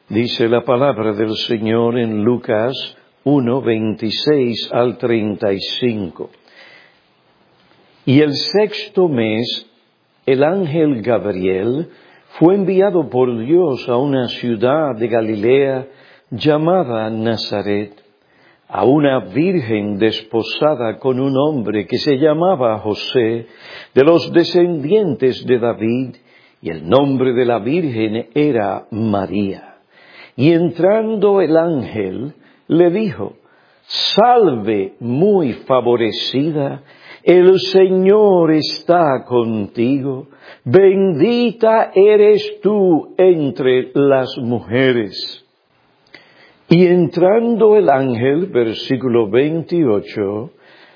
Dice la palabra del Señor en Lucas 1, 26 al 35. Y el sexto mes, el ángel Gabriel fue enviado por Dios a una ciudad de Galilea llamada Nazaret, a una virgen desposada con un hombre que se llamaba José, de los descendientes de David, y el nombre de la virgen era María. Y entrando el ángel, le dijo: Salve, muy favorecida, el Señor está contigo, bendita eres tú entre las mujeres. Y entrando el ángel, versículo 28,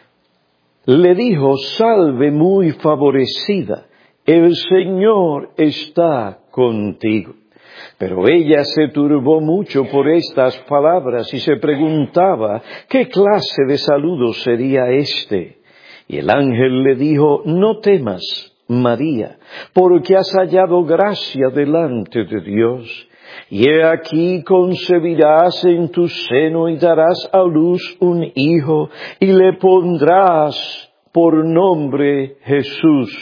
le dijo: Salve, muy favorecida, el Señor está contigo. Pero ella se turbó mucho por estas palabras y se preguntaba qué clase de saludo sería este. Y el ángel le dijo: No temas, María, porque has hallado gracia delante de Dios. Y he aquí concebirás en tu seno y darás a luz un hijo, y le pondrás por nombre Jesús.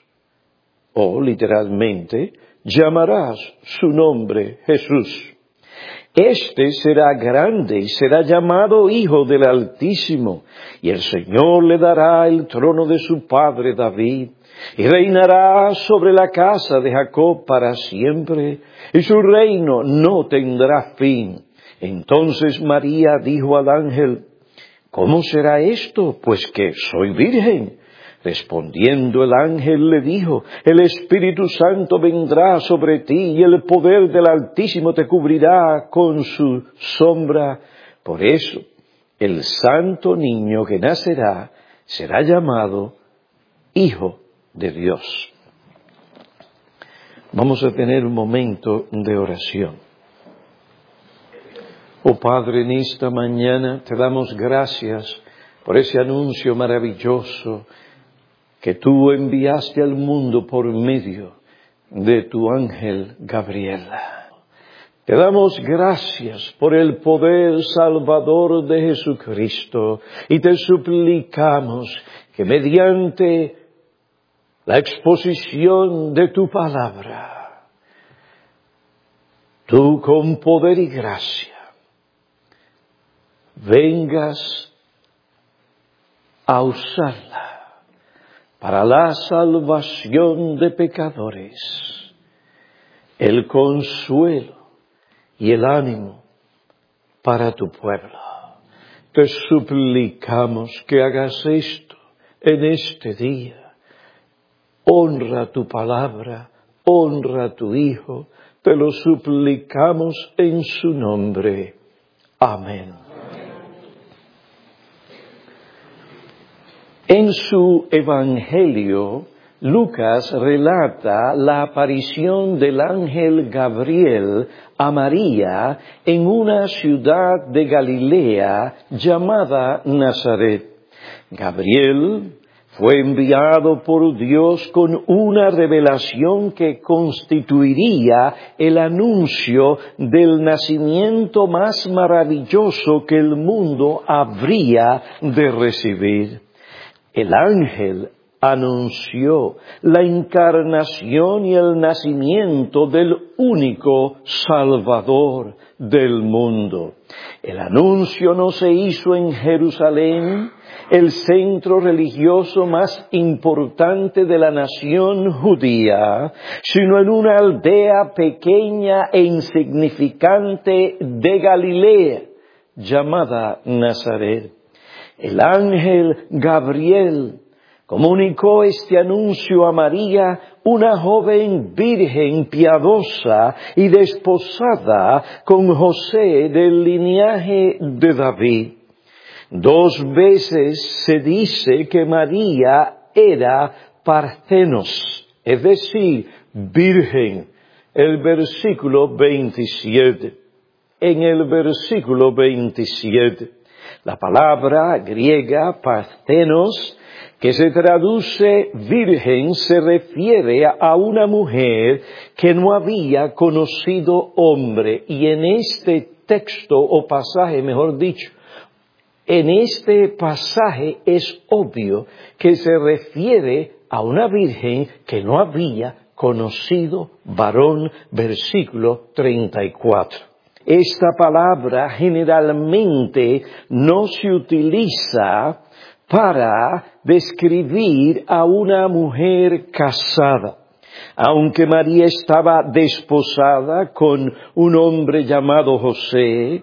O literalmente, llamarás su nombre Jesús. Este será grande y será llamado Hijo del Altísimo, y el Señor le dará el trono de su padre David, y reinará sobre la casa de Jacob para siempre, y su reino no tendrá fin. Entonces María dijo al ángel: ¿Cómo será esto, pues que soy virgen? Respondiendo el ángel le dijo: El Espíritu Santo vendrá sobre ti y el poder del Altísimo te cubrirá con su sombra. Por eso, el santo niño que nacerá será llamado Hijo de Dios. Vamos a tener un momento de oración. Oh Padre, en esta mañana te damos gracias por ese anuncio maravilloso que tú enviaste al mundo por medio de tu ángel Gabriel. Te damos gracias por el poder salvador de Jesucristo y te suplicamos que mediante la exposición de tu palabra, tú con poder y gracia vengas a usarla para la salvación de pecadores, el consuelo y el ánimo para tu pueblo. Te suplicamos que hagas esto en este día. Honra tu palabra, honra a tu Hijo, te lo suplicamos en su nombre. Amén. En su Evangelio, Lucas relata la aparición del ángel Gabriel a María en una ciudad de Galilea llamada Nazaret. Gabriel fue enviado por Dios con una revelación que constituiría el anuncio del nacimiento más maravilloso que el mundo habría de recibir. El ángel anunció la encarnación y el nacimiento del único Salvador del mundo. El anuncio no se hizo en Jerusalén, el centro religioso más importante de la nación judía, sino en una aldea pequeña e insignificante de Galilea, llamada Nazaret. El ángel Gabriel comunicó este anuncio a María, una joven virgen piadosa y desposada con José del linaje de David. 2 veces se dice que María era parthenos, es decir, virgen. El versículo 27. En el versículo 27. La palabra griega parthenos, que se traduce virgen, se refiere a una mujer que no había conocido hombre. Y en este texto o pasaje, mejor dicho, en este pasaje es obvio que se refiere a una virgen que no había conocido varón, versículo 34. Esta palabra generalmente no se utiliza para describir a una mujer casada. Aunque María estaba desposada con un hombre llamado José,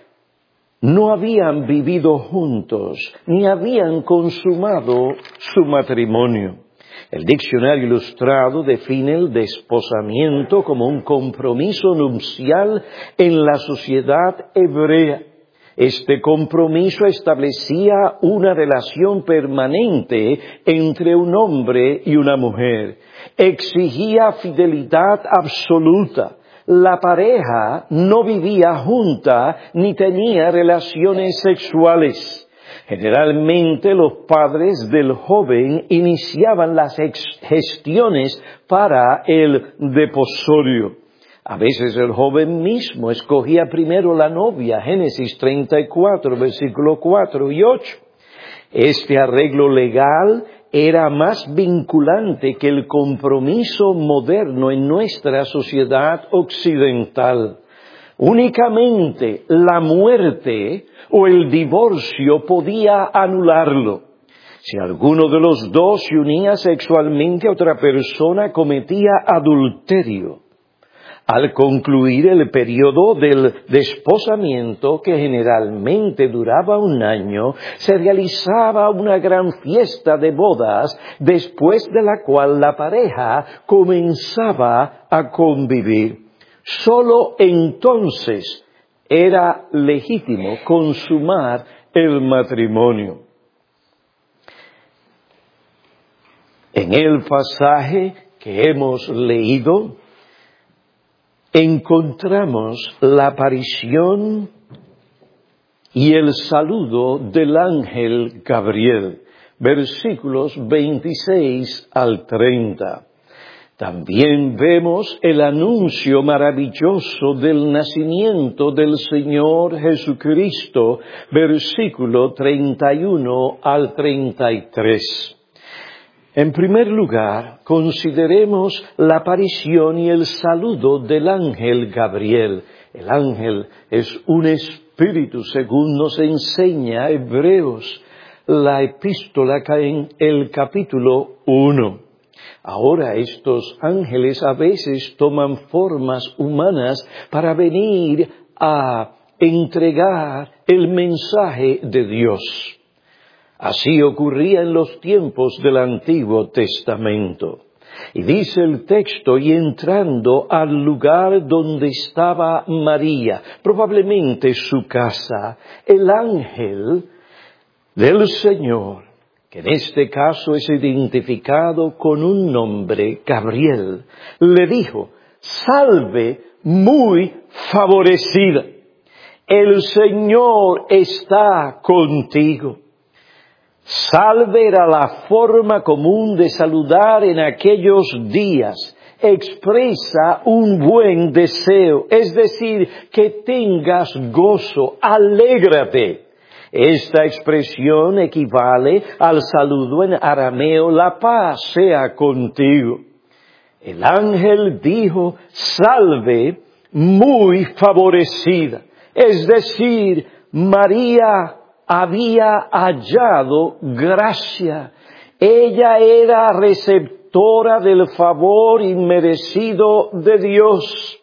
no habían vivido juntos, ni habían consumado su matrimonio. El diccionario ilustrado define el desposamiento como un compromiso nupcial en la sociedad hebrea. Este compromiso establecía una relación permanente entre un hombre y una mujer. Exigía fidelidad absoluta. La pareja no vivía junta ni tenía relaciones sexuales. Generalmente los padres del joven iniciaban las gestiones para el desposorio. A veces el joven mismo escogía primero la novia, Génesis 34, versículo 4 y 8. Este arreglo legal era más vinculante que el compromiso moderno en nuestra sociedad occidental. Únicamente la muerte o el divorcio podía anularlo. Si alguno de los dos se unía sexualmente a otra persona, cometía adulterio. Al concluir el periodo del desposamiento, que generalmente duraba un año, se realizaba una gran fiesta de bodas, después de la cual la pareja comenzaba a convivir. Solo entonces era legítimo consumar el matrimonio. En el pasaje que hemos leído, encontramos la aparición y el saludo del ángel Gabriel, versículos 26 al 30. También vemos el anuncio maravilloso del nacimiento del Señor Jesucristo, versículo 31 al 33. En primer lugar, consideremos la aparición y el saludo del ángel Gabriel. El ángel es un espíritu, según nos enseña Hebreos, la epístola en el capítulo 1. Ahora estos ángeles a veces toman formas humanas para venir a entregar el mensaje de Dios. Así ocurría en los tiempos del Antiguo Testamento. Y dice el texto, y entrando al lugar donde estaba María, probablemente su casa, el ángel del Señor, que en este caso es identificado con un nombre, Gabriel, le dijo: salve, muy favorecida, el Señor está contigo. Salve era la forma común de saludar en aquellos días. Expresa un buen deseo, es decir, que tengas gozo, alégrate. Esta expresión equivale al saludo en arameo: la paz sea contigo. El ángel dijo: salve, muy favorecida. Es decir, María había hallado gracia. Ella era receptora del favor inmerecido de Dios.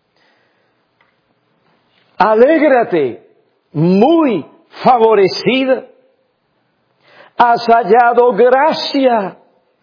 Alégrate, muy favorecida. Has hallado gracia.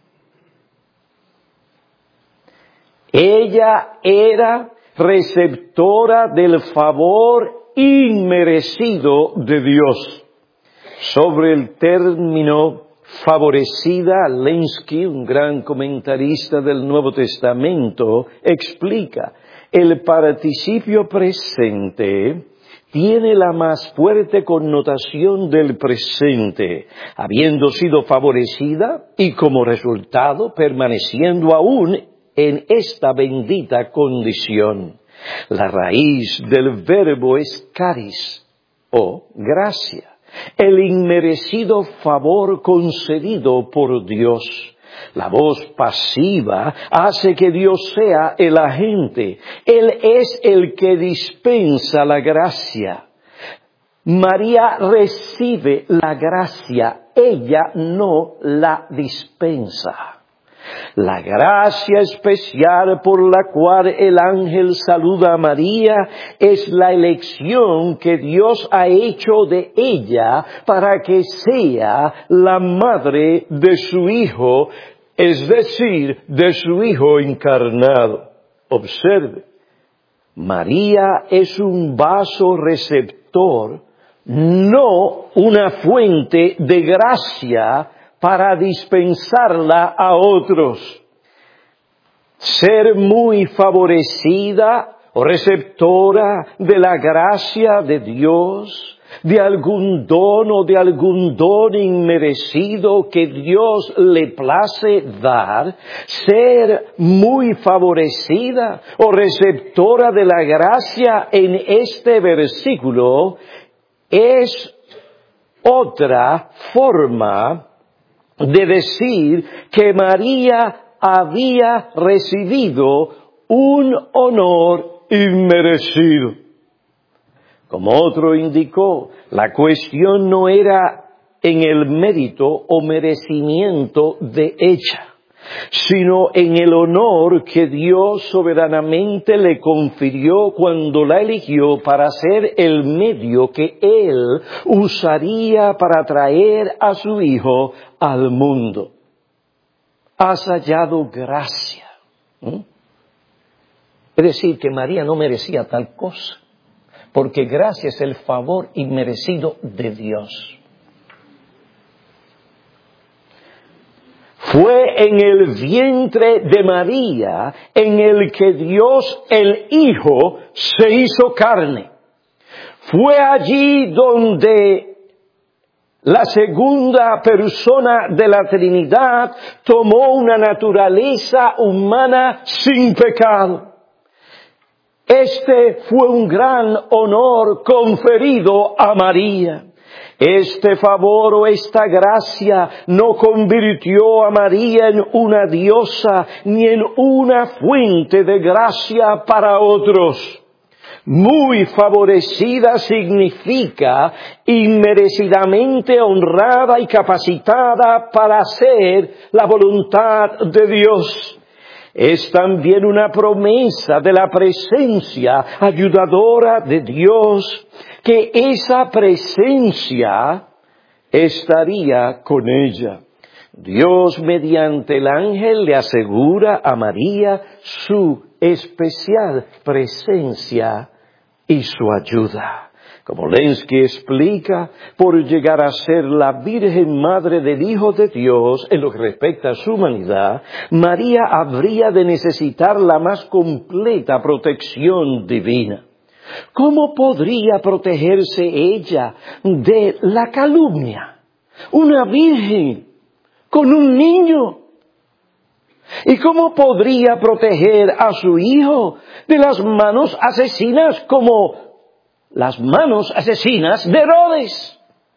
Ella era receptora del favor inmerecido de Dios. Sobre el término favorecida, Lenski, un gran comentarista del Nuevo Testamento, explica: el participio presente tiene la más fuerte connotación del presente, habiendo sido favorecida y como resultado permaneciendo aún en esta bendita condición. La raíz del verbo es caris, o gracia, el inmerecido favor concedido por Dios. La voz pasiva hace que Dios sea el agente. Él es el que dispensa la gracia. María recibe la gracia, ella no la dispensa. La gracia especial por la cual el ángel saluda a María es la elección que Dios ha hecho de ella para que sea la madre de su Hijo, es decir, de su Hijo encarnado. Observe, María es un vaso receptor, no una fuente de gracia para dispensarla a otros. Ser muy favorecida o receptora de la gracia de Dios, de algún don o de algún don inmerecido que Dios le place dar, ser muy favorecida o receptora de la gracia en este versículo es otra forma de decir que María había recibido un honor inmerecido. Como otro indicó, la cuestión no era en el mérito o merecimiento de ella, sino en el honor que Dios soberanamente le confirió cuando la eligió para ser el medio que Él usaría para traer a su Hijo al mundo. Has hallado gracia. Es decir, que María no merecía tal cosa, porque gracia es el favor inmerecido de Dios. Fue en el vientre de María en el que Dios, el Hijo, se hizo carne. Fue allí donde la segunda persona de la Trinidad tomó una naturaleza humana sin pecado. Este fue un gran honor conferido a María. Este favor o esta gracia no convirtió a María en una diosa ni en una fuente de gracia para otros. Muy favorecida significa inmerecidamente honrada y capacitada para hacer la voluntad de Dios. Es también una promesa de la presencia ayudadora de Dios, que esa presencia estaría con ella. Dios, mediante el ángel, le asegura a María su especial presencia y su ayuda. Como Lenski explica, por llegar a ser la Virgen Madre del Hijo de Dios en lo que respecta a su humanidad, María habría de necesitar la más completa protección divina. ¿Cómo podría protegerse ella de la calumnia? Una virgen con un niño. ¿Y cómo podría proteger a su hijo de las manos asesinas como las manos asesinas de Herodes?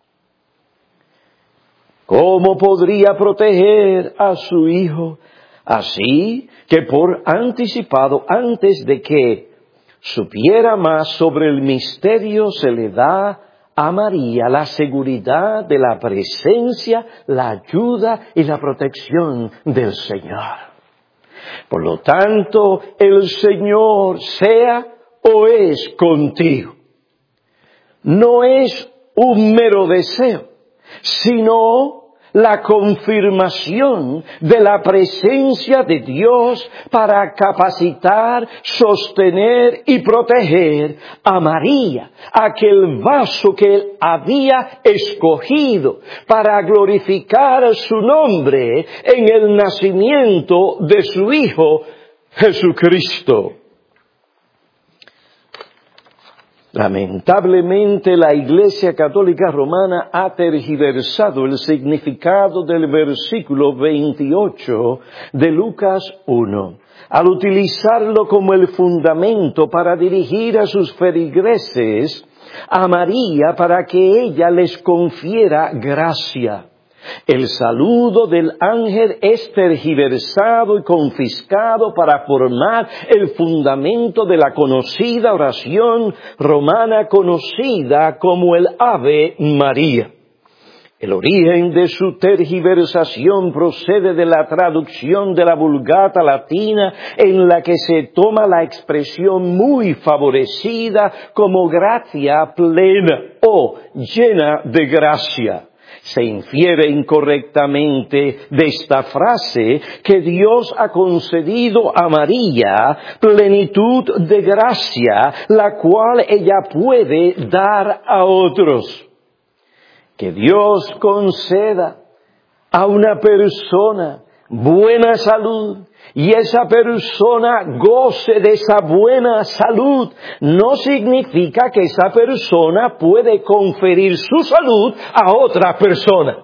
¿Cómo podría proteger a su hijo? Así que por anticipado, antes de que supiera más sobre el misterio, se le da a María la seguridad de la presencia, la ayuda y la protección del Señor. Por lo tanto, el Señor sea o es contigo. No es un mero deseo, sino la confirmación de la presencia de Dios para capacitar, sostener y proteger a María, aquel vaso que Él había escogido para glorificar su nombre en el nacimiento de su Hijo Jesucristo. Lamentablemente, la Iglesia Católica Romana ha tergiversado el significado del versículo 28 de Lucas 1, al utilizarlo como el fundamento para dirigir a sus feligreses a María para que ella les confiera gracia. El saludo del ángel es tergiversado y confiscado para formar el fundamento de la conocida oración romana conocida como el Ave María. El origen de su tergiversación procede de la traducción de la Vulgata latina en la que se toma la expresión muy favorecida como gratia plena o llena de gracia. Se infiere incorrectamente de esta frase que Dios ha concedido a María plenitud de gracia, la cual ella puede dar a otros. Que Dios conceda a una persona buena salud y esa persona goce de esa buena salud, no significa que esa persona puede conferir su salud a otra persona.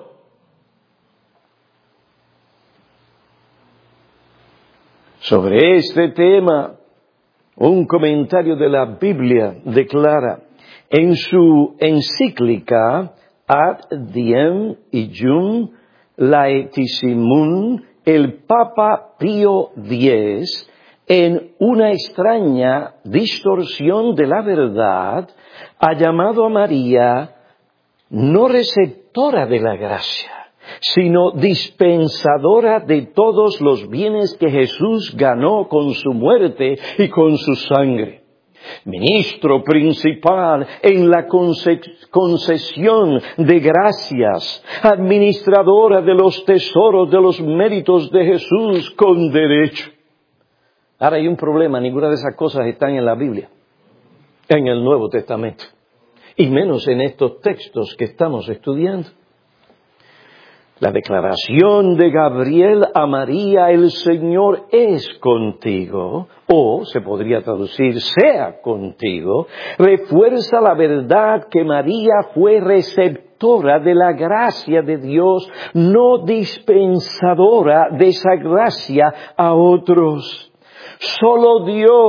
Sobre este tema, un comentario de la Biblia declara en su encíclica Ad Diem Ium Laetissimuum, el Papa Pío X, en una extraña distorsión de la verdad, ha llamado a María no receptora de la gracia, sino dispensadora de todos los bienes que Jesús ganó con su muerte y con su sangre. Ministro principal en la concesión de gracias, administradora de los tesoros de los méritos de Jesús con derecho. Ahora hay un problema, ninguna de esas cosas están en la Biblia, en el Nuevo Testamento, y menos en estos textos que estamos estudiando. La declaración de Gabriel a María, el Señor es contigo, o se podría traducir, sea contigo, refuerza la verdad que María fue receptora de la gracia de Dios, no dispensadora de esa gracia a otros. Solo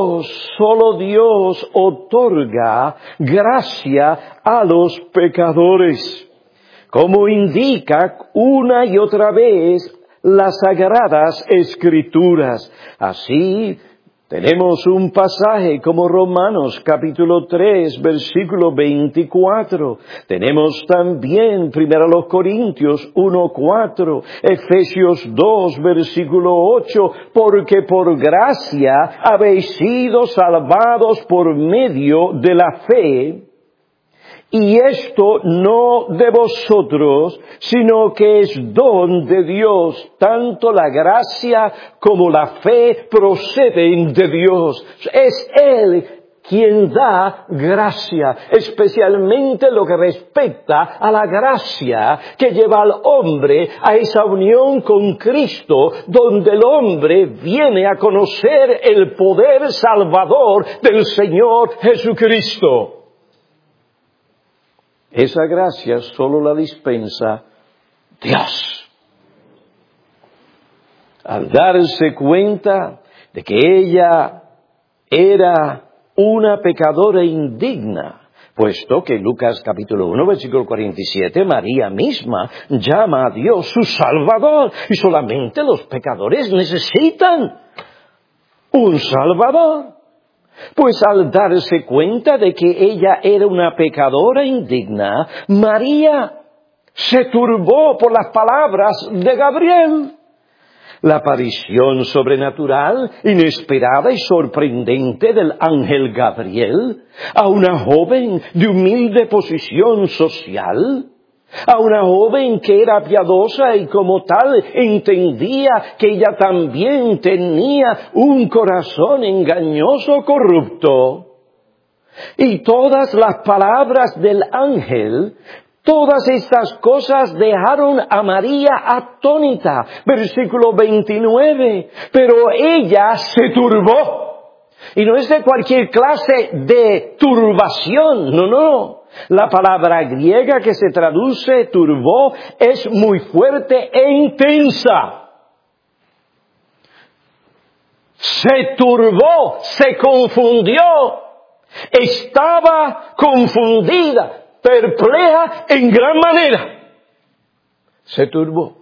Dios otorga gracia a los pecadores, como indica una y otra vez las Sagradas Escrituras. Así, tenemos un pasaje como Romanos capítulo 3, versículo 24. Tenemos también 1 Corintios 1:4, Efesios 2, versículo 8, porque por gracia habéis sido salvados por medio de la fe. Y esto no de vosotros, sino que es don de Dios. Tanto la gracia como la fe proceden de Dios. Es Él quien da gracia, especialmente lo que respecta a la gracia que lleva al hombre a esa unión con Cristo, donde el hombre viene a conocer el poder salvador del Señor Jesucristo. Esa gracia solo la dispensa Dios. Al darse cuenta de que ella era una pecadora indigna, puesto que en Lucas capítulo 1, versículo 47, María misma llama a Dios su Salvador, y solamente los pecadores necesitan un Salvador. Pues al darse cuenta de que ella era una pecadora indigna, María se turbó por las palabras de Gabriel. La aparición sobrenatural, inesperada y sorprendente del ángel Gabriel a una joven de humilde posición social, a una joven que era piadosa y como tal entendía que ella también tenía un corazón engañoso, corrupto. Y todas las palabras del ángel, todas estas cosas dejaron a María atónita. Versículo 29. Pero ella se turbó Y no es de cualquier clase de turbación, no. La palabra griega que se traduce turbó es muy fuerte e intensa. Se turbó, se confundió, estaba confundida, perpleja en gran manera. Se turbó.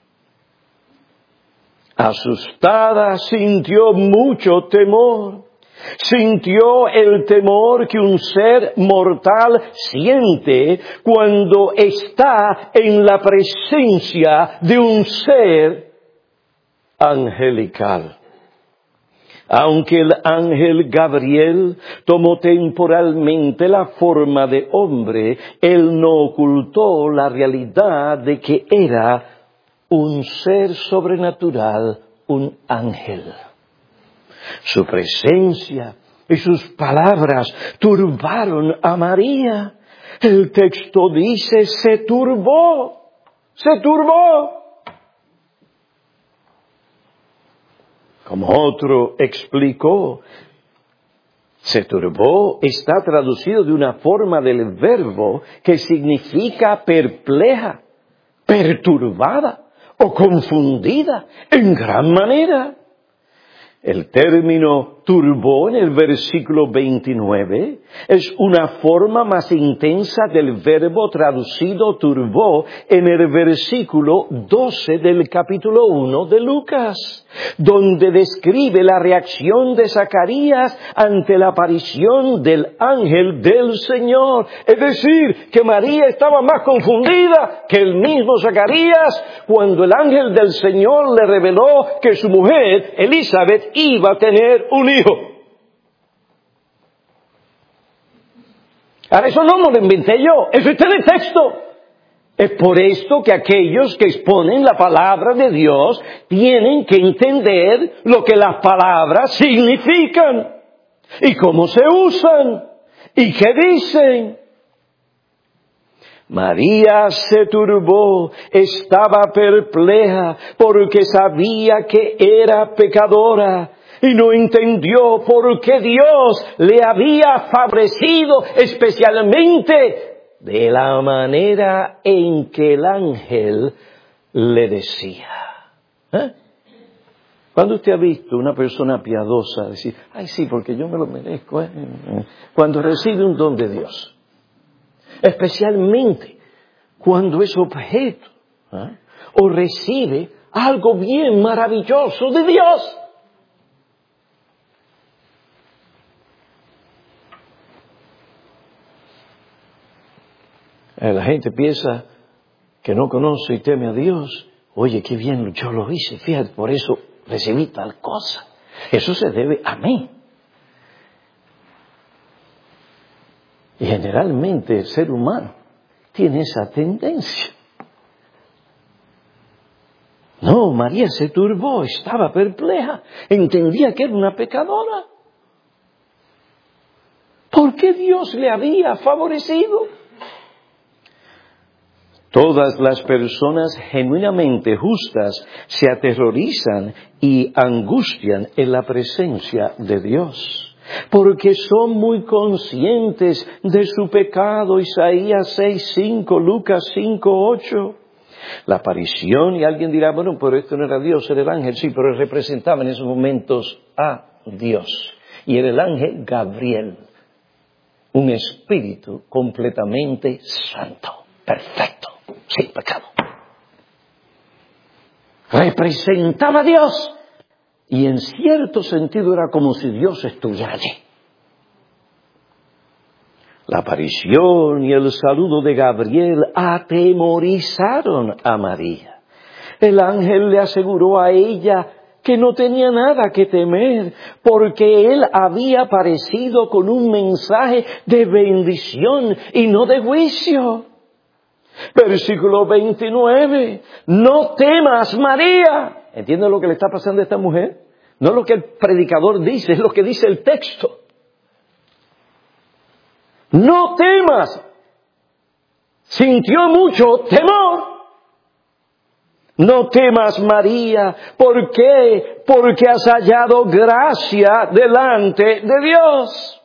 Asustada, sintió mucho temor. Sintió el temor que un ser mortal siente cuando está en la presencia de un ser angelical. Aunque el ángel Gabriel tomó temporalmente la forma de hombre, él no ocultó la realidad de que era un ser sobrenatural, un ángel. Su presencia y sus palabras turbaron a María. El texto dice, se turbó. Como otro explicó, se turbó está traducido de una forma del verbo que significa perpleja, perturbada o confundida en gran manera. El término turbó en el versículo 29 es una forma más intensa del verbo traducido turbó en el versículo 12 del capítulo 1 de Lucas, donde describe la reacción de Zacarías ante la aparición del ángel del Señor. Es decir, que María estaba más confundida que el mismo Zacarías cuando el ángel del Señor le reveló que su mujer, Elizabeth, iba a tener un hijo. Ahora, eso no me lo inventé yo, eso está en el texto. Es por esto que aquellos que exponen la palabra de Dios tienen que entender lo que las palabras significan y cómo se usan y qué dicen. María se turbó, estaba perpleja porque sabía que era pecadora y no entendió por qué Dios le había favorecido especialmente de la manera en que el ángel le decía. ¿Cuándo usted ha visto una persona piadosa decir, ay sí, porque yo me lo merezco? Cuando recibe un don de Dios. Especialmente cuando es objeto o recibe algo bien maravilloso de Dios. La gente piensa que no conoce y teme a Dios. Oye, qué bien yo lo hice, fíjate, por eso recibí tal cosa. Eso se debe a mí. Y generalmente el ser humano tiene esa tendencia. No, María se turbó, estaba perpleja, entendía que era una pecadora. ¿Por qué Dios le había favorecido? Todas las personas genuinamente justas se aterrorizan y angustian en la presencia de Dios. Porque son muy conscientes de su pecado. Isaías 6:5, Lucas 5:8. La aparición, y alguien dirá, bueno, pero esto no era Dios, era el ángel. Sí, pero él representaba en esos momentos a Dios. Y era el ángel Gabriel, un espíritu completamente santo, perfecto, sin pecado. Representaba a Dios. Y en cierto sentido era como si Dios estuviera allí. La aparición y el saludo de Gabriel atemorizaron a María. El ángel le aseguró a ella que no tenía nada que temer, porque él había aparecido con un mensaje de bendición y no de juicio. Versículo 29. No temas, María. ¿Entiendes lo que le está pasando a esta mujer? No es lo que el predicador dice, es lo que dice el texto. No temas. Sintió mucho temor. No temas, María. ¿Por qué? Porque has hallado gracia delante de Dios.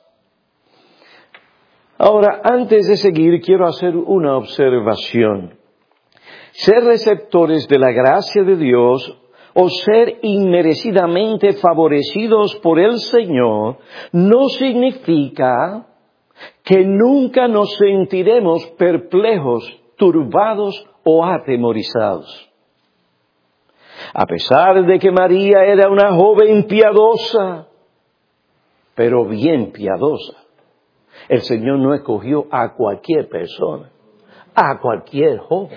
Ahora, antes de seguir, quiero hacer una observación. Ser receptores de la gracia de Dios o ser inmerecidamente favorecidos por el Señor no significa que nunca nos sentiremos perplejos, turbados o atemorizados. A pesar de que María era una joven piadosa, pero bien piadosa, el Señor no escogió a cualquier persona, a cualquier joven.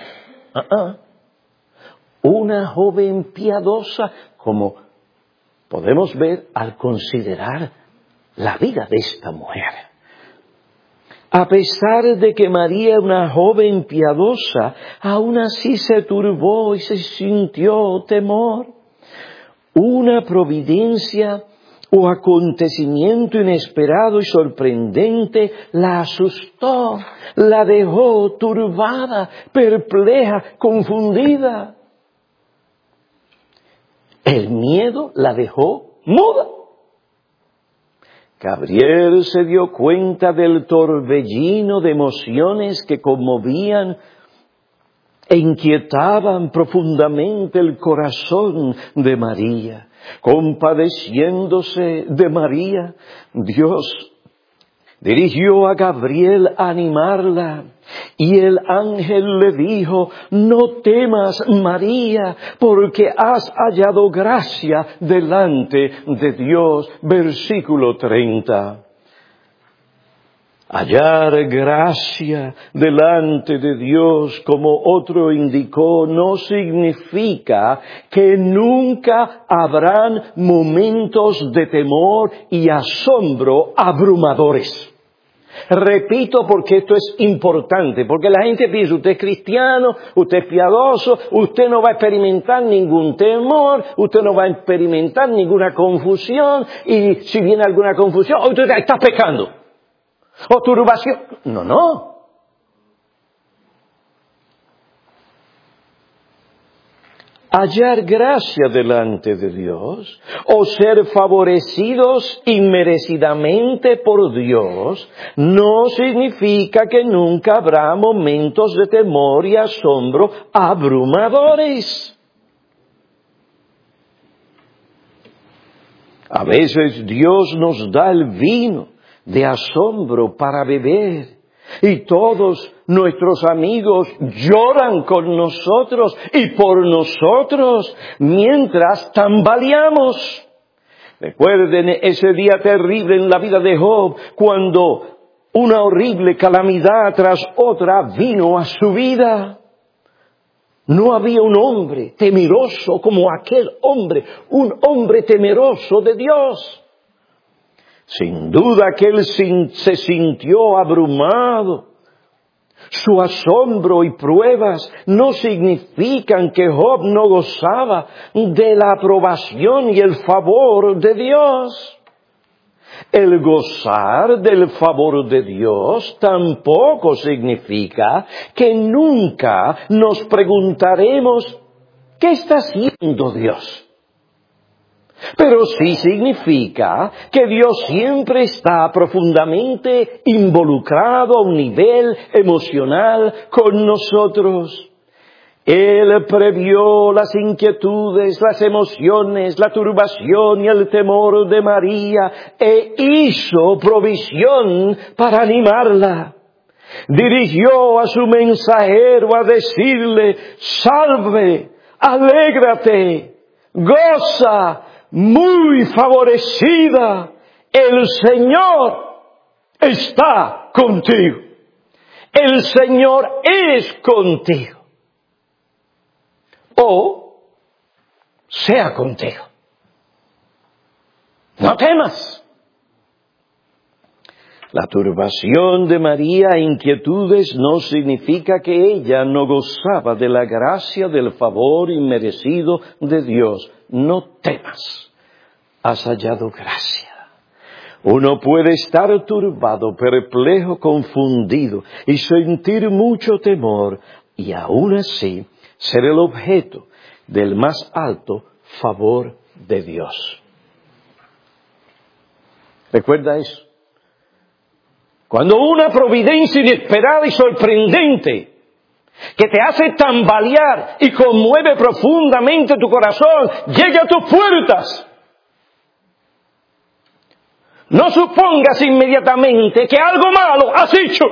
Una joven piadosa, como podemos ver al considerar la vida de esta mujer. A pesar de que María era una joven piadosa, aún así se turbó y se sintió temor. Una providencia o acontecimiento inesperado y sorprendente la asustó, la dejó turbada, perpleja, confundida. El miedo la dejó muda. Gabriel se dio cuenta del torbellino de emociones que conmovían e inquietaban profundamente el corazón de María. Compadeciéndose de María, Dios dirigió a Gabriel a animarla. Y el ángel le dijo: no temas, María, porque has hallado gracia delante de Dios. Versículo 30. Hallar gracia delante de Dios, como otro indicó, no significa que nunca habrán momentos de temor y asombro abrumadores. Repito, porque esto es importante, porque la gente piensa: usted es cristiano, usted es piadoso, usted no va a experimentar ningún temor, usted no va a experimentar ninguna confusión, y si viene alguna confusión, usted está pecando, o turbación. No. Hallar gracia delante de Dios, o ser favorecidos inmerecidamente por Dios, no significa que nunca habrá momentos de temor y asombro abrumadores. A veces Dios nos da el vino de asombro para beber. Y todos nuestros amigos lloran con nosotros y por nosotros mientras tambaleamos. Recuerden ese día terrible en la vida de Job, cuando una horrible calamidad tras otra vino a su vida. No había un hombre temeroso como aquel hombre, un hombre temeroso de Dios. Sin duda que él se sintió abrumado. Su asombro y pruebas no significan que Job no gozaba de la aprobación y el favor de Dios. El gozar del favor de Dios tampoco significa que nunca nos preguntaremos: ¿qué está haciendo Dios? Pero sí significa que Dios siempre está profundamente involucrado a un nivel emocional con nosotros. Él previó las inquietudes, las emociones, la turbación y el temor de María e hizo provisión para animarla. Dirigió a su mensajero a decirle: salve, alégrate, goza, muy favorecida, el Señor está contigo. El Señor es contigo. O sea contigo. No temas. La turbación de María e inquietudes no significa que ella no gozaba de la gracia del favor inmerecido de Dios. No temas, has hallado gracia. Uno puede estar turbado, perplejo, confundido y sentir mucho temor y aún así ser el objeto del más alto favor de Dios. ¿Recuerda eso? Cuando una providencia inesperada y sorprendente que te hace tambalear y conmueve profundamente tu corazón llega a tus puertas, no supongas inmediatamente que algo malo has hecho.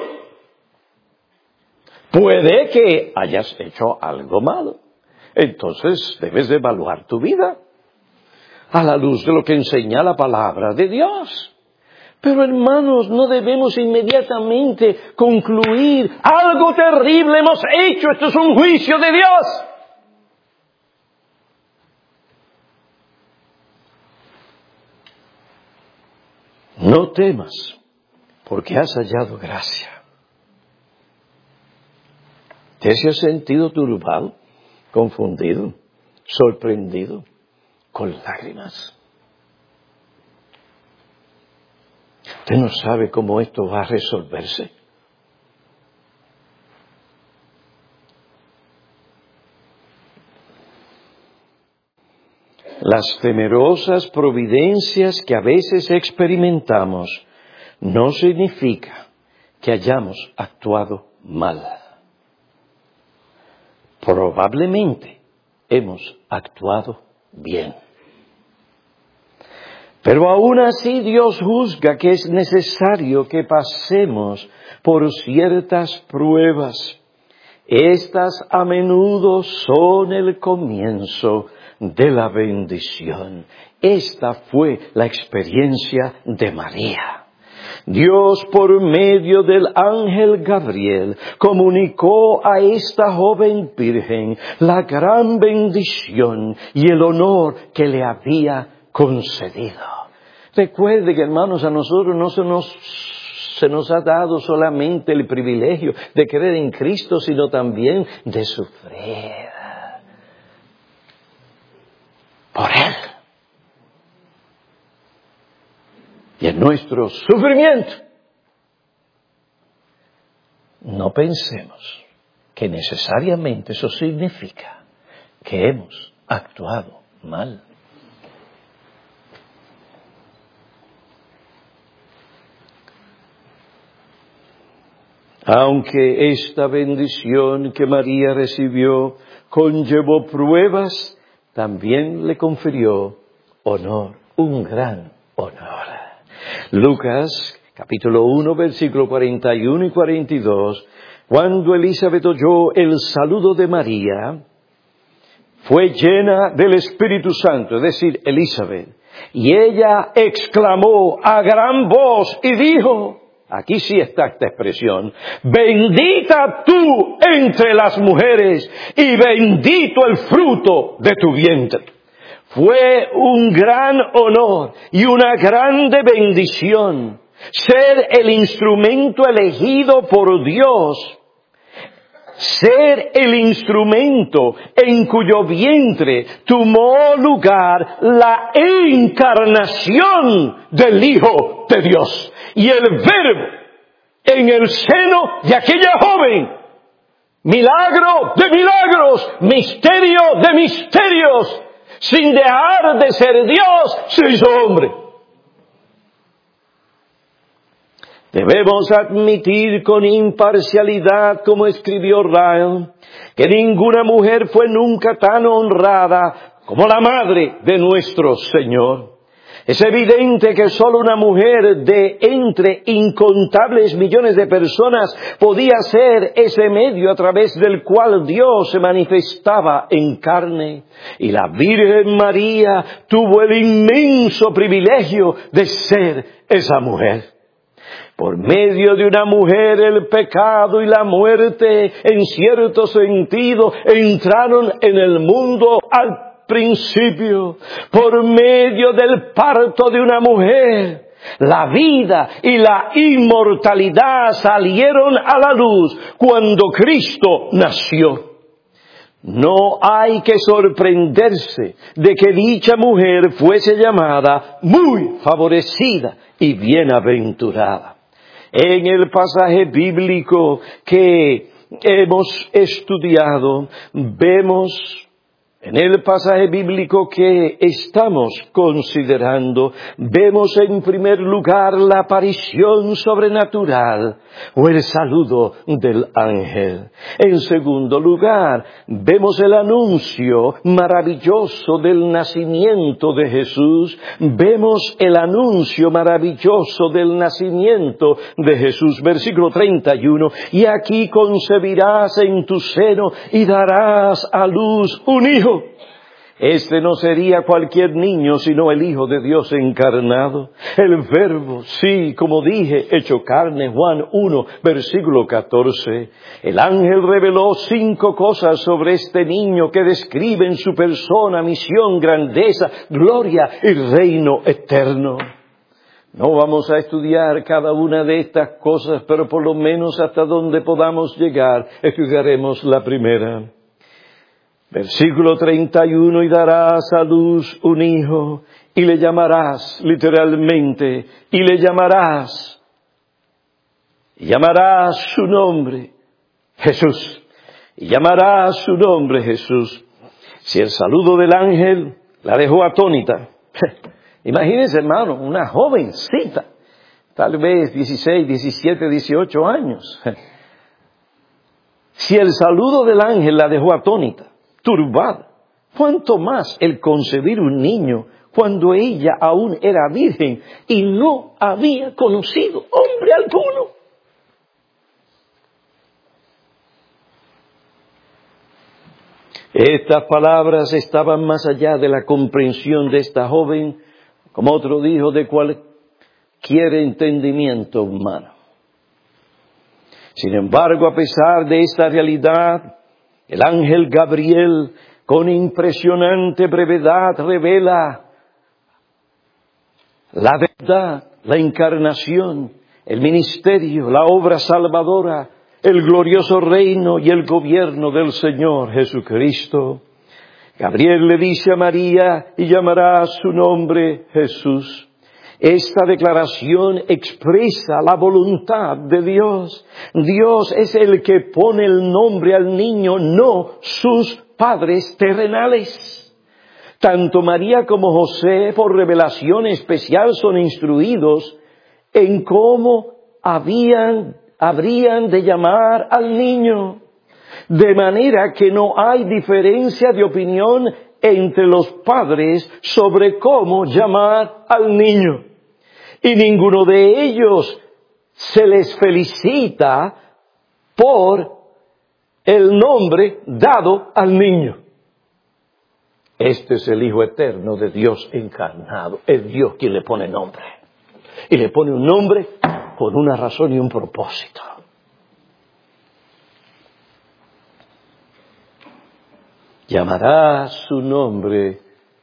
Puede que hayas hecho algo malo. Entonces debes de evaluar tu vida a la luz de lo que enseña la palabra de Dios. Pero hermanos, no debemos inmediatamente concluir, algo terrible hemos hecho, esto es un juicio de Dios. No temas, porque has hallado gracia. ¿Te has sentido turbado, confundido, sorprendido, con lágrimas? Usted no sabe cómo esto va a resolverse. Las temerosas providencias que a veces experimentamos no significa que hayamos actuado mal. Probablemente hemos actuado bien. Pero aún así Dios juzga que es necesario que pasemos por ciertas pruebas. Estas a menudo son el comienzo de la bendición. Esta fue la experiencia de María. Dios, por medio del ángel Gabriel, comunicó a esta joven virgen la gran bendición y el honor que le había concedido. Recuerden, hermanos, a nosotros no se nos ha dado solamente el privilegio de creer en Cristo, sino también de sufrir por Él. Y en nuestro sufrimiento, no pensemos que necesariamente eso significa que hemos actuado mal. Aunque esta bendición que María recibió conllevó pruebas, también le confirió honor, un gran honor. Lucas, capítulo 1, versículo 41 y 42, cuando Elizabeth oyó el saludo de María, fue llena del Espíritu Santo, es decir, Elizabeth, y ella exclamó a gran voz y dijo, aquí sí está esta expresión, bendita tú entre las mujeres y bendito el fruto de tu vientre. Fue un gran honor y una grande bendición ser el instrumento elegido por Dios, ser el instrumento en cuyo vientre tomó lugar la encarnación del Hijo de Dios y el Verbo en el seno de aquella joven. Milagro de milagros, misterio de misterios. Sin dejar de ser Dios, se hizo hombre. Debemos admitir con imparcialidad, como escribió Ryle, que ninguna mujer fue nunca tan honrada como la madre de nuestro Señor. Es evidente que solo una mujer de entre incontables millones de personas podía ser ese medio a través del cual Dios se manifestaba en carne. Y la Virgen María tuvo el inmenso privilegio de ser esa mujer. Por medio de una mujer el pecado y la muerte, en cierto sentido, entraron en el mundo al principio. Por medio del parto de una mujer, la vida y la inmortalidad salieron a la luz cuando Cristo nació. No hay que sorprenderse de que dicha mujer fuese llamada muy favorecida y bienaventurada. En el pasaje bíblico que hemos estudiado, vemos En el pasaje bíblico que estamos considerando, vemos en primer lugar la aparición sobrenatural o el saludo del ángel. En segundo lugar, vemos el anuncio maravilloso del nacimiento de Jesús. Vemos el anuncio maravilloso del nacimiento de Jesús. Versículo 31, y aquí concebirás en tu seno y darás a luz un hijo. Este no sería cualquier niño, sino el Hijo de Dios encarnado. El Verbo, sí, como dije, hecho carne, Juan 1, versículo 14. El ángel reveló 5 cosas sobre este niño que describen su persona, misión, grandeza, gloria y reino eterno. No vamos a estudiar cada una de estas cosas, pero por lo menos hasta donde podamos llegar, estudiaremos la primera. Versículo 31, y darás a luz un hijo, y le llamarás, literalmente, y llamarás su nombre Jesús, y llamarás su nombre Jesús. Si el saludo del ángel la dejó atónita, imagínense, hermano, una jovencita, tal vez 16, 17, 18 años. Si el saludo del ángel la dejó atónita, turbada, ¿cuánto más el concebir un niño cuando ella aún era virgen y no había conocido hombre alguno? Estas palabras estaban más allá de la comprensión de esta joven, como otro dijo, de cualquier entendimiento humano. Sin embargo, a pesar de esta realidad, el ángel Gabriel, con impresionante brevedad, revela la verdad, la encarnación, el ministerio, la obra salvadora, el glorioso reino y el gobierno del Señor Jesucristo. Gabriel le dice a María, y llamará su nombre Jesús. Esta declaración expresa la voluntad de Dios. Dios es el que pone el nombre al niño, no sus padres terrenales. Tanto María como José, por revelación especial, son instruidos en cómo habrían de llamar al niño. De manera que no hay diferencia de opinión entre los padres sobre cómo llamar al niño. Y ninguno de ellos se les felicita por el nombre dado al niño. Este es el Hijo eterno de Dios encarnado. Es Dios quien le pone nombre. Y le pone un nombre por una razón y un propósito. Llamará su nombre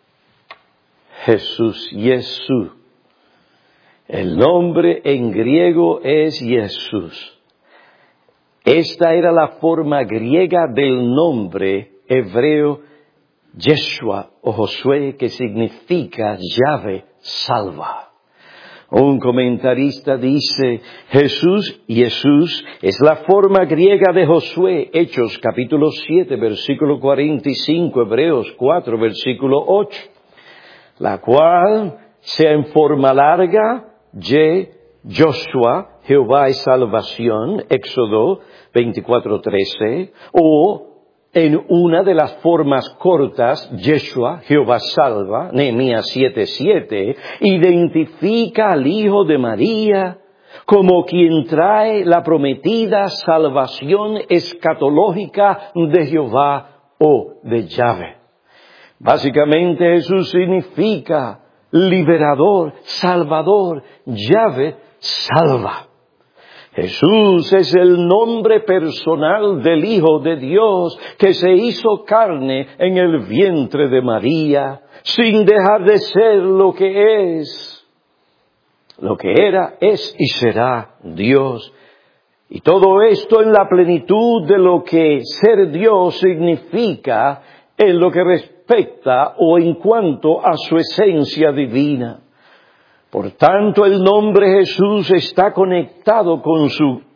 Jesús, Jesús. El nombre en griego es Jesús. Esta era la forma griega del nombre hebreo Yeshua o Josué, que significa Yahvé salva. Un comentarista dice, Jesús es la forma griega de Josué, Hechos capítulo 7, versículo 45, Hebreos 4, versículo 8, la cual sea en forma larga, Joshua, Jehová es salvación, Éxodo 24:13, o en una de las formas cortas, Yeshua, Jehová salva, Nehemías 7:7, identifica al Hijo de María como quien trae la prometida salvación escatológica de Jehová o de Yahvé. Básicamente Jesús significa liberador, salvador, Yahvé salva. Jesús es el nombre personal del Hijo de Dios que se hizo carne en el vientre de María, sin dejar de ser lo que es, lo que era, es y será Dios. Y todo esto en la plenitud de lo que ser Dios significa en lo que respecta o en cuanto a su esencia divina. Por tanto, el nombre Jesús está conectado con su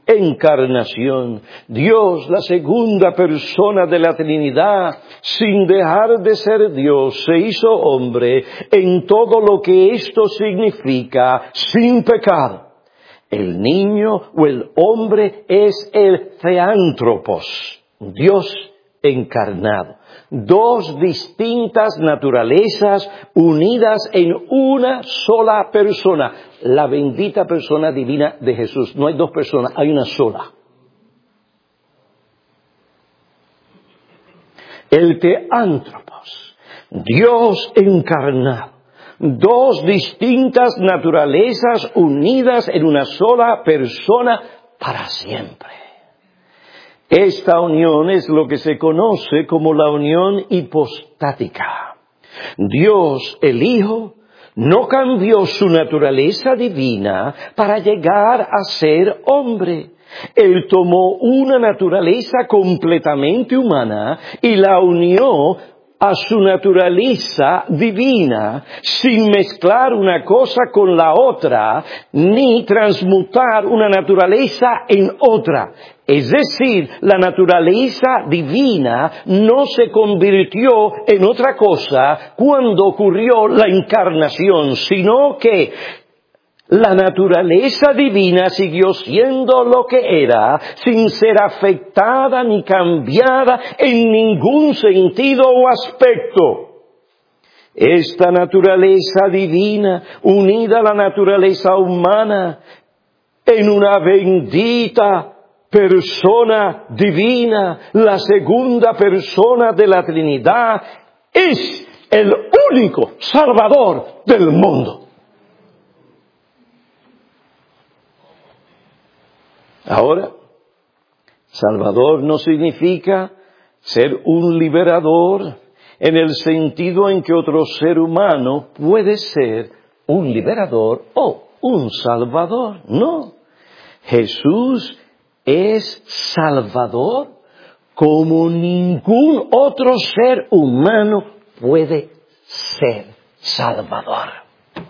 encarnación. Dios, la segunda persona de la Trinidad, sin dejar de ser Dios, se hizo hombre en todo lo que esto significa, sin pecado. El niño o el hombre es el theántropos, Dios encarnado. Dos distintas naturalezas unidas en una sola persona, la bendita persona divina de Jesús. No hay dos personas, hay una sola. El theántropos, Dios encarnado. Dos distintas naturalezas unidas en una sola persona para siempre. Esta unión es lo que se conoce como la unión hipostática. Dios, el Hijo, no cambió su naturaleza divina para llegar a ser hombre. Él tomó una naturaleza completamente humana y la unió a su naturaleza divina, sin mezclar una cosa con la otra, ni transmutar una naturaleza en otra. Es decir, la naturaleza divina no se convirtió en otra cosa cuando ocurrió la encarnación, sino que la naturaleza divina siguió siendo lo que era, sin ser afectada ni cambiada en ningún sentido o aspecto. Esta naturaleza divina, unida a la naturaleza humana, en una bendita persona divina, la segunda persona de la Trinidad, es el único Salvador del mundo. Ahora, Salvador no significa ser un liberador en el sentido en que otro ser humano puede ser un liberador o un salvador. No, Jesús es Salvador como ningún otro ser humano puede ser Salvador.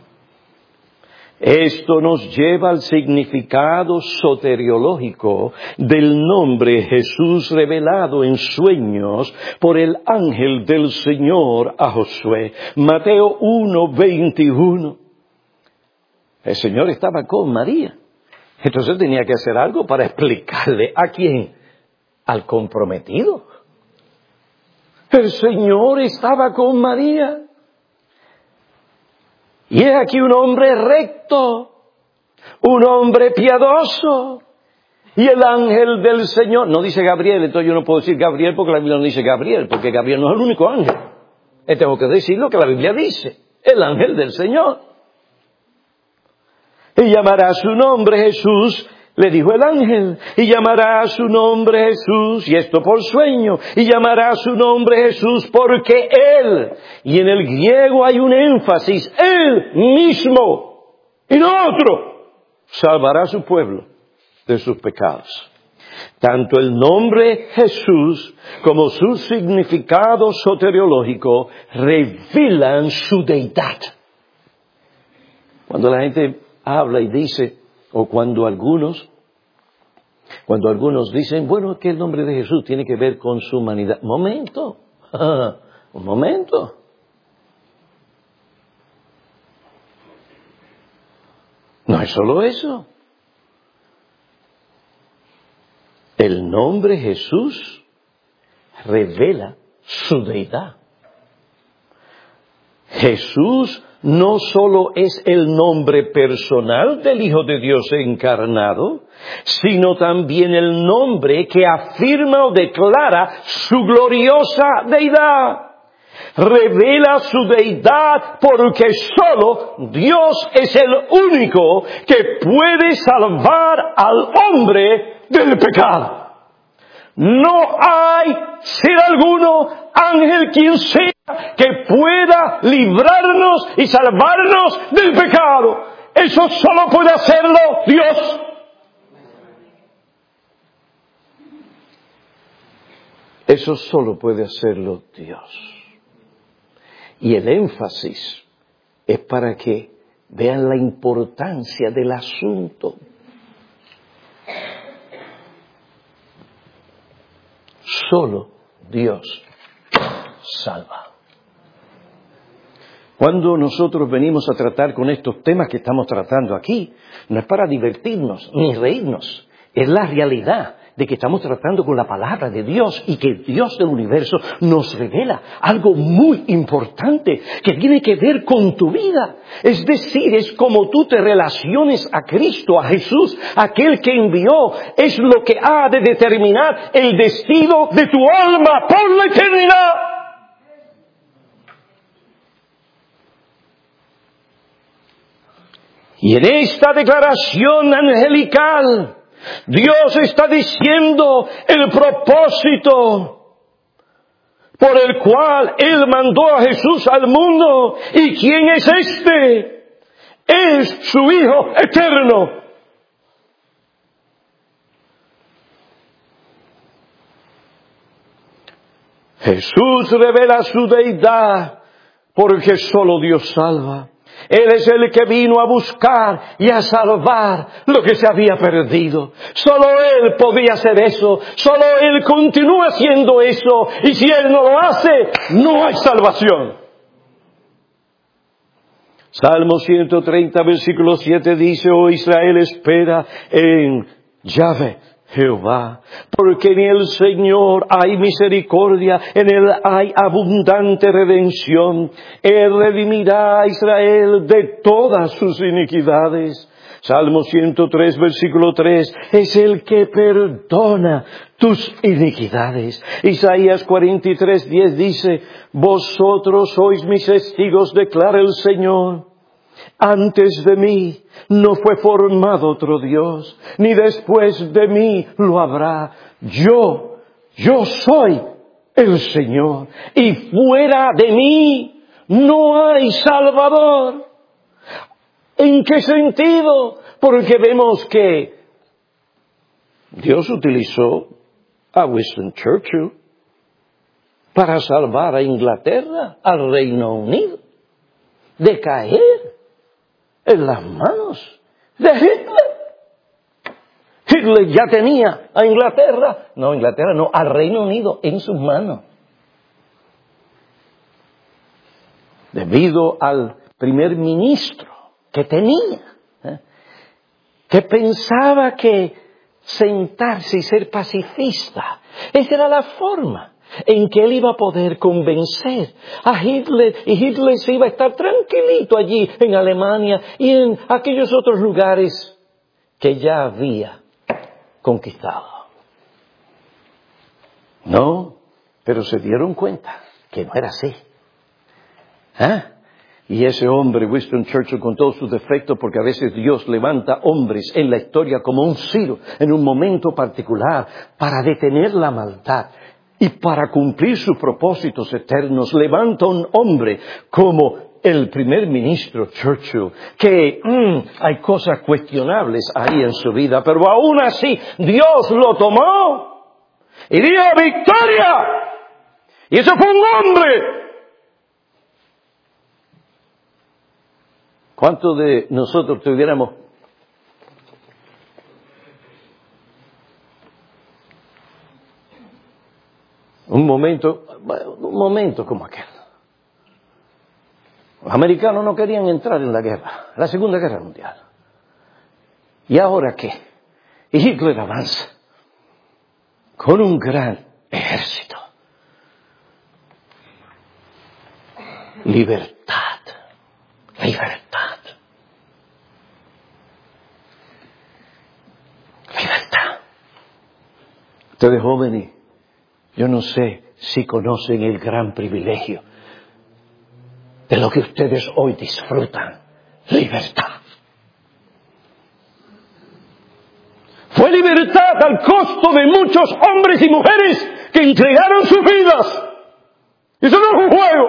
Esto nos lleva al significado soteriológico del nombre Jesús revelado en sueños por el ángel del Señor a Josué. Mateo 1:21. El Señor estaba con María. Entonces tenía que hacer algo para explicarle ¿a quién? Al comprometido. El Señor estaba con María. Y es aquí un hombre recto, un hombre piadoso. Y el ángel del Señor, no dice Gabriel, entonces yo no puedo decir Gabriel porque la Biblia no dice Gabriel, porque Gabriel no es el único ángel. Tengo que decir lo que la Biblia dice, el ángel del Señor. Y llamará su nombre Jesús, le dijo el ángel, y llamará su nombre Jesús, y esto por sueño, y llamará su nombre Jesús porque Él, y en el griego hay un énfasis, Él mismo, y no otro, salvará a su pueblo de sus pecados. Tanto el nombre Jesús como su significado soteriológico revelan su deidad. Cuando la gente habla y dice, o cuando algunos dicen, bueno, es que el nombre de Jesús tiene que ver con su humanidad. Un momento. No es solo eso. El nombre Jesús revela su deidad. Jesús no solo es el nombre personal del Hijo de Dios encarnado, sino también el nombre que afirma o declara su gloriosa deidad. Revela su deidad porque solo Dios es el único que puede salvar al hombre del pecado. No hay ser alguno, ángel quien sea, que pueda librarnos y salvarnos del pecado. Eso solo puede hacerlo Dios. Eso solo puede hacerlo Dios. Y el énfasis es para que vean la importancia del asunto. solo Dios salva. Cuando nosotros venimos a tratar con estos temas que estamos tratando aquí, no es para divertirnos ni reírnos, es la realidad de que estamos tratando con la palabra de Dios y que el Dios del universo nos revela algo muy importante que tiene que ver con tu vida. Es decir, es como tú te relaciones a Cristo, a Jesús, aquel que envió, es lo que ha de determinar el destino de tu alma por la eternidad. Y en esta declaración angelical, Dios está diciendo el propósito por el cual Él mandó a Jesús al mundo. ¿Y quién es este? Es su Hijo eterno. Jesús revela su deidad porque solo Dios salva. Él es el que vino a buscar y a salvar lo que se había perdido. Solo Él podía hacer eso. Solo Él continúa haciendo eso. Y si Él no lo hace, no hay salvación. Salmo 130, versículo 7 dice: Oh Israel, espera en Yahvé, Jehová, porque en el Señor hay misericordia, en Él hay abundante redención. Él redimirá a Israel de todas sus iniquidades. Salmo 103, versículo 3, es el que perdona tus iniquidades. Isaías 43, 10 dice: Vosotros sois mis testigos, declara el Señor. Antes de mí no fue formado otro Dios, ni después de mí lo habrá. Yo soy el Señor, y fuera de mí no hay Salvador. ¿En qué sentido? Porque vemos que Dios utilizó a Winston Churchill para salvar a Inglaterra, al Reino Unido, de caer en las manos de Hitler. Hitler ya tenía a Inglaterra, al Reino Unido en sus manos. Debido al primer ministro que tenía, que pensaba que sentarse y ser pacifista, esa era la forma en que él iba a poder convencer a Hitler, y Hitler se iba a estar tranquilito allí en Alemania y en aquellos otros lugares que ya había conquistado. No, pero se dieron cuenta que no era así. Y ese hombre, Winston Churchill, con todos sus defectos, porque a veces Dios levanta hombres en la historia como un Ciro, en un momento particular, para detener la maldad y para cumplir sus propósitos eternos, levanta un hombre como el primer ministro Churchill, que hay cosas cuestionables ahí en su vida, pero aún así Dios lo tomó y dio victoria. Y ese fue un hombre. ¿Cuántos de nosotros tuviéramos un momento como aquel? Los americanos no querían entrar en la guerra, la Segunda Guerra Mundial. ¿Y ahora qué? Hitler avanza con un gran ejército. Libertad. Ustedes jóvenes, yo no sé si conocen el gran privilegio de lo que ustedes hoy disfrutan: libertad. Fue libertad al costo de muchos hombres y mujeres que entregaron sus vidas. Eso no es un juego.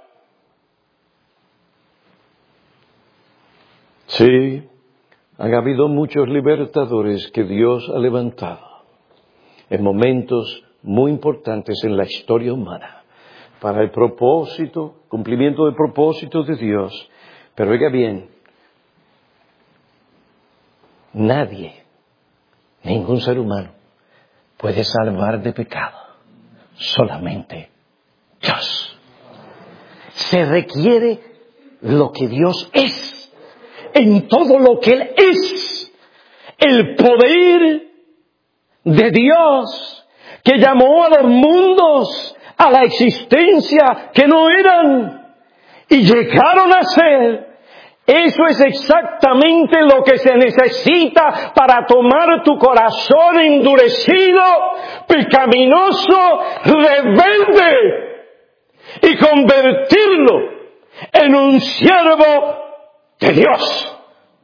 Sí, han habido muchos libertadores que Dios ha levantado en momentos muy importantes en la historia humana, para el propósito, cumplimiento del propósito de Dios. Pero oiga bien, nadie, ningún ser humano, puede salvar de pecado. solamente Dios. Se requiere lo que Dios es, en todo lo que Él es. El poder de Dios que llamó a los mundos a la existencia que no eran y llegaron a ser. Eso es exactamente lo que se necesita para tomar tu corazón endurecido, pecaminoso, rebelde y convertirlo en un siervo de Dios.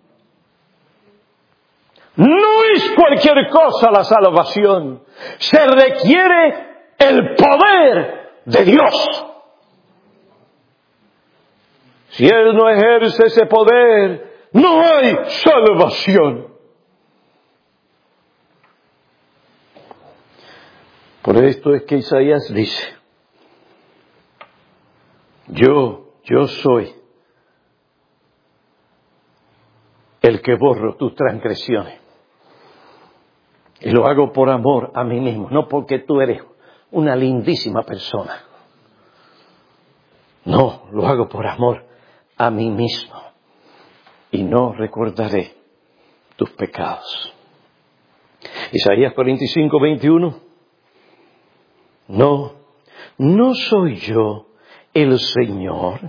No es cualquier cosa la salvación. Se requiere el poder de Dios. Si Él no ejerce ese poder, no hay salvación. Por esto es que Isaías dice, yo soy el que borro tus transgresiones. Y lo hago por amor a mí mismo, no porque tú eres una lindísima persona. No, lo hago por amor a mí mismo. Y no recordaré tus pecados. Isaías 45:21. No soy yo el Señor.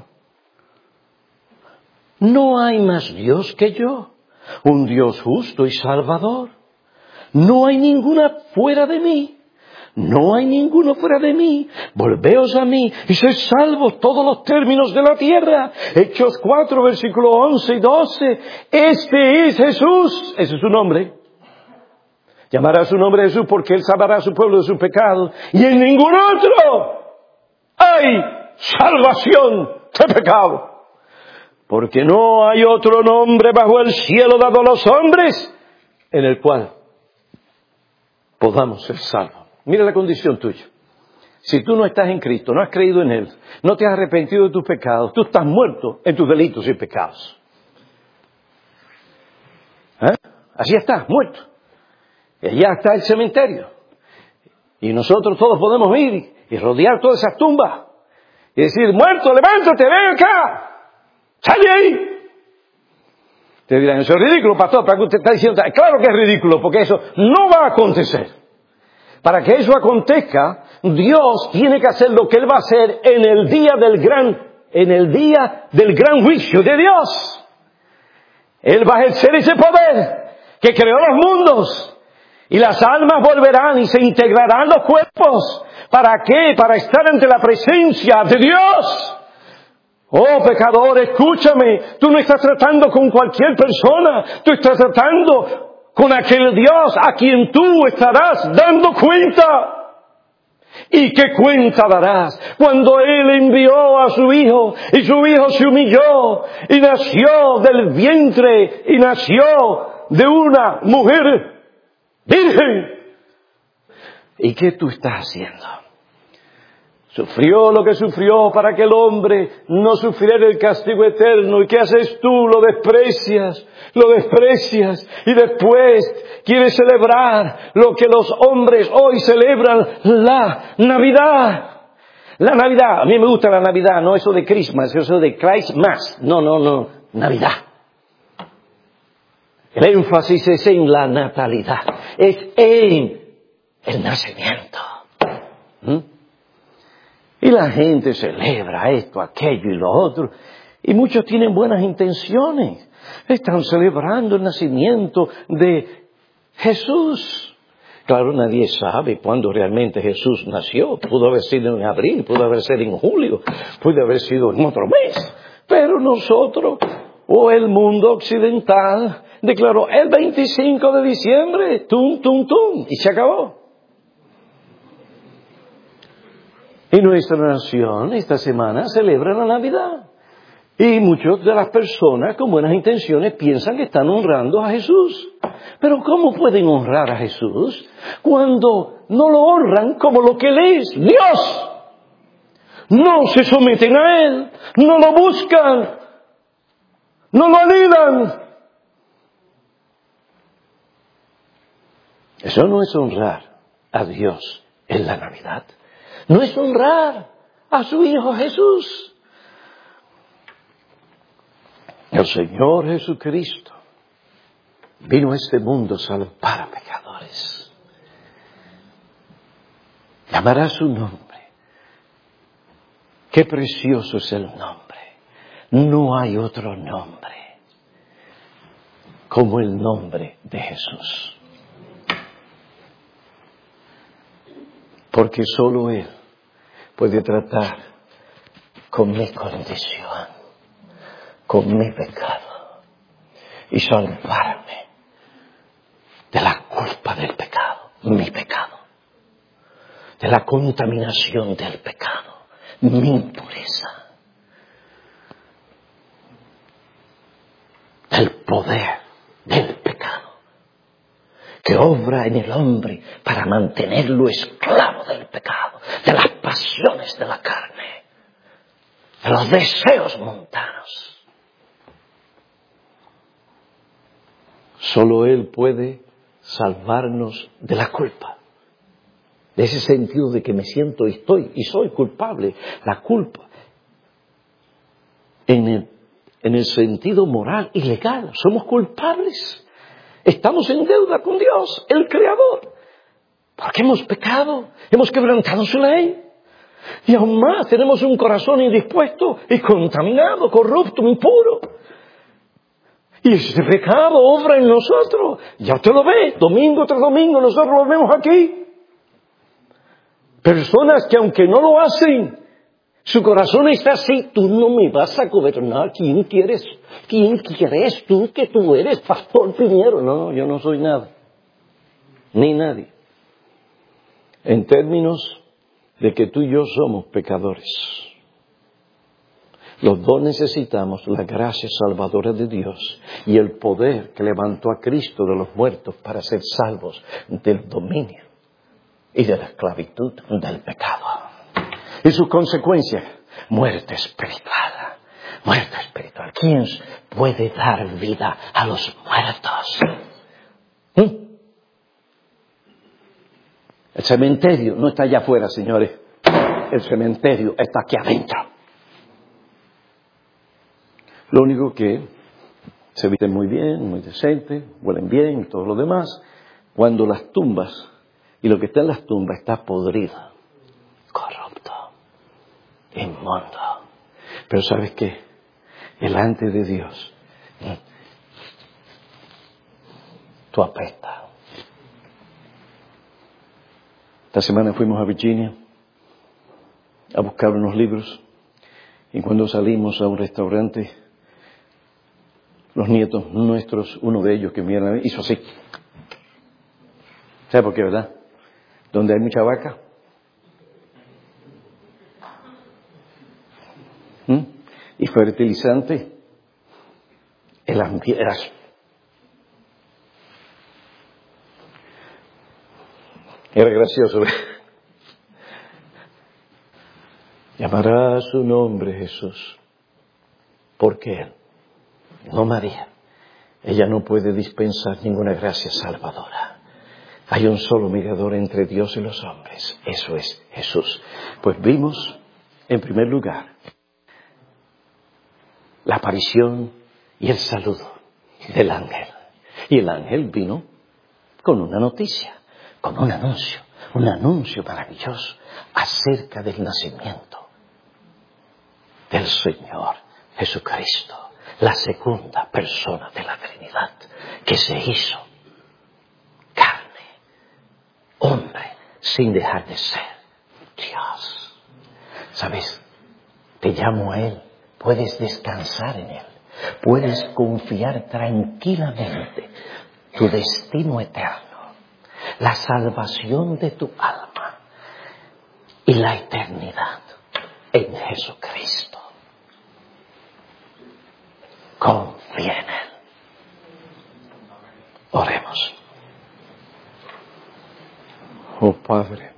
No hay más Dios que yo, un Dios justo y salvador. No hay ninguna fuera de mí. No hay ninguno fuera de mí. Volveos a mí y sed salvos todos los términos de la tierra. Hechos 4, versículos 11 y 12. Este es Jesús. Ese es su nombre. Llamará su nombre Jesús porque Él salvará a su pueblo de sus pecados. Y en ningún otro hay salvación de pecado. Porque no hay otro nombre bajo el cielo dado a los hombres en el cual podamos ser salvos. Mira la condición tuya. Si tú no estás en Cristo, no has creído en Él, no te has arrepentido de tus pecados, tú estás muerto en tus delitos y pecados. Así estás, muerto. Y allá está el cementerio. Y nosotros todos podemos ir y rodear todas esas tumbas y decir, muerto, levántate, ven acá, sal de ahí. Te dirán, eso es ridículo, pastor, ¿para qué usted está diciendo? Claro que es ridículo, porque eso no va a acontecer. Para que eso acontezca, Dios tiene que hacer lo que Él va a hacer en el día del gran juicio de Dios. Él va a ejercer ese poder que creó los mundos. Y las almas volverán y se integrarán los cuerpos. ¿Para qué? Para estar ante la presencia de Dios. Oh, pecador, escúchame. Tú no estás tratando con cualquier persona. Tú estás tratando con aquel Dios a quien tú estarás dando cuenta. ¿Y qué cuenta darás cuando Él envió a su Hijo y su Hijo se humilló y nació del vientre y nació de una mujer virgen? ¿Y qué tú estás haciendo? Sufrió lo que sufrió para que el hombre no sufriera el castigo eterno. ¿Y qué haces tú? Lo desprecias y después quieres celebrar lo que los hombres hoy celebran, la Navidad. La Navidad, a mí me gusta la Navidad, no eso de Christmas, eso de Christmas. No, Navidad. El énfasis es en la natalidad, es en el nacimiento. Y la gente celebra esto, aquello y lo otro. Y muchos tienen buenas intenciones. Están celebrando el nacimiento de Jesús. Claro, nadie sabe cuándo realmente Jesús nació. Pudo haber sido en abril, pudo haber sido en julio, pudo haber sido en otro mes. Pero nosotros, o el mundo occidental, declaró el 25 de diciembre, tum, y se acabó. Y nuestra nación esta semana celebra la Navidad. Y muchas de las personas con buenas intenciones piensan que están honrando a Jesús. Pero ¿cómo pueden honrar a Jesús cuando no lo honran como lo que Él es, Dios? No se someten a Él, no lo buscan, no lo anidan. Eso no es honrar a Dios en la Navidad. No es honrar a su Hijo Jesús. El Señor Jesucristo vino a este mundo a salvar a pecadores. Llamará su nombre. Qué precioso es el nombre. No hay otro nombre como el nombre de Jesús. Porque solo Él puede tratar con mi condición, con mi pecado, y salvarme de la culpa del pecado, mi pecado, de la contaminación del pecado, mi impureza, del poder del pecado, que obra en el hombre para mantenerlo esclavo del pecado, de las pasiones de la carne, de los deseos mundanos. Solo Él puede salvarnos de la culpa, de ese sentido de que me siento y estoy y soy culpable. La culpa en el sentido moral y legal, somos culpables. Estamos en deuda con Dios, el Creador, porque hemos pecado, hemos quebrantado su ley. Y aún más, tenemos un corazón indispuesto y contaminado, corrupto, impuro. Y ese pecado obra en nosotros. Ya usted lo ve, domingo tras domingo, nosotros lo vemos aquí. Personas que aunque no lo hacen, su corazón está así: tú no me vas a gobernar. ¿Quién quieres tú que tú eres, Pastor Piñero? No, yo no soy nada, ni nadie. En términos de que tú y yo somos pecadores. Los dos necesitamos la gracia salvadora de Dios y el poder que levantó a Cristo de los muertos para ser salvos del dominio y de la esclavitud del pecado. Y sus consecuencias: muerte espiritual. Muerte espiritual. ¿Quién puede dar vida a los muertos? El cementerio no está allá afuera, señores. El cementerio está aquí adentro. Lo único que se visten muy bien, muy decente, huelen bien y todo lo demás, cuando las tumbas y lo que está en las tumbas está podrido, corrupto, inmundo. Pero ¿sabes qué? Delante de Dios, tú apestas. Esta semana fuimos a Virginia a buscar unos libros, y cuando salimos a un restaurante, los nietos nuestros, uno de ellos que me hizo así. ¿Sabe por qué, verdad? Donde hay mucha vaca y fertilizante, el ambiente era gracioso. Llamará su nombre Jesús, porque Él, no María, ella no puede dispensar ninguna gracia salvadora. Hay un solo mediador entre Dios y los hombres, eso es Jesús. Pues vimos, en primer lugar, la aparición y el saludo del ángel. Y el ángel vino con una noticia, con un anuncio maravilloso acerca del nacimiento del Señor Jesucristo, la segunda persona de la Trinidad, que se hizo carne, hombre, sin dejar de ser Dios. ¿Sabes? Te llamo a Él, puedes descansar en Él, puedes confiar tranquilamente tu destino eterno, la salvación de tu alma y la eternidad en Jesucristo. Confía en Él. Oremos. Oh Padre,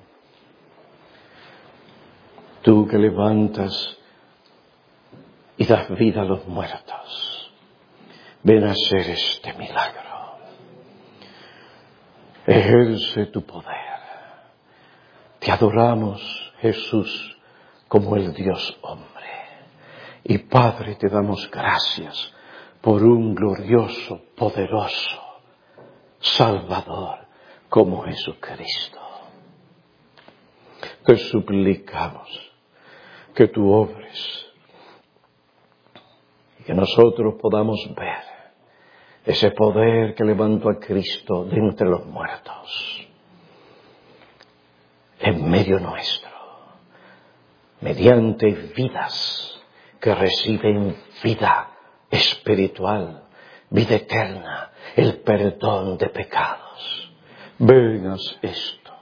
tú que levantas y das vida a los muertos, ven a hacer este milagro. Ejerce tu poder. Te Te adoramos, Jesús, como el Dios hombre. Y Padre, te damos gracias por un glorioso, poderoso Salvador como Jesucristo. Te suplicamos que tú obres y que nosotros podamos ver ese poder que levantó a Cristo de entre los muertos en medio nuestro, mediante vidas que reciben vida espiritual, vida eterna, el perdón de pecados. Venas esto,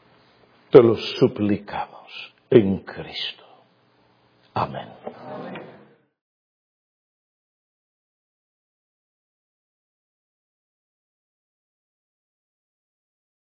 te lo suplicamos en Cristo. Amén.